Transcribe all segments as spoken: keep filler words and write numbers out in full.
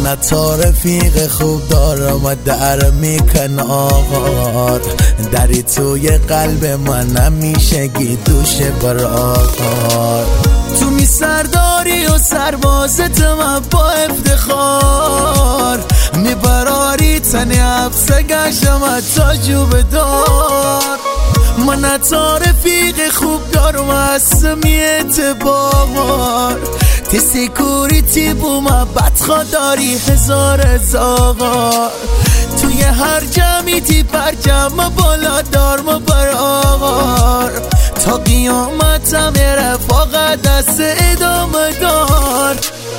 تا رفیق خوب دارم و در میکن آغار دری توی قلب من نمیشه گیدوشه برار تو می سرداری و سربازت من با افتخار میبراری تنی حبسه گشتم تا جوب دار من تا رفیق خوب دارم هستم یه اعتبار تی سیکوریتی بو ما بدخوا داری هزار هزار توی هر جمعی تی پر جمع بالا دار ما برار تا قیامت هم رفاقت دست ادامه دار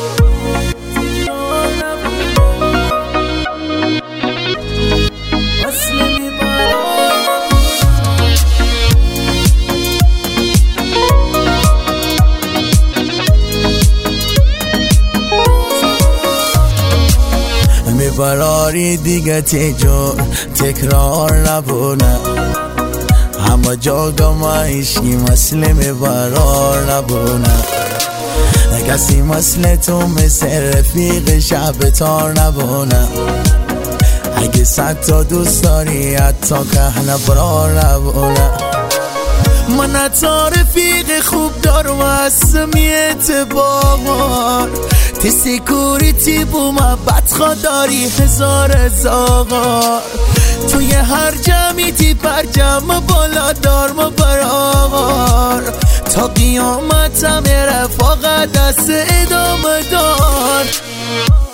میبراری دیگه تیجور تکرار نبونه همه جاگا ما ایشی مثل میبرار نبونه کسی مثل تو مثل رفیق شب تار نبونه اگه صد تا دوست داری حتی که نبرار نبونه من تا رفیق خوب دارم هستم یه اعتبار تی سیکوریتی بو ما بدخوا داری هزار هزار توی هر جمعی تی پر جمع بالا دار ما برار تا قیامت هم رفاقت دست ادامه دار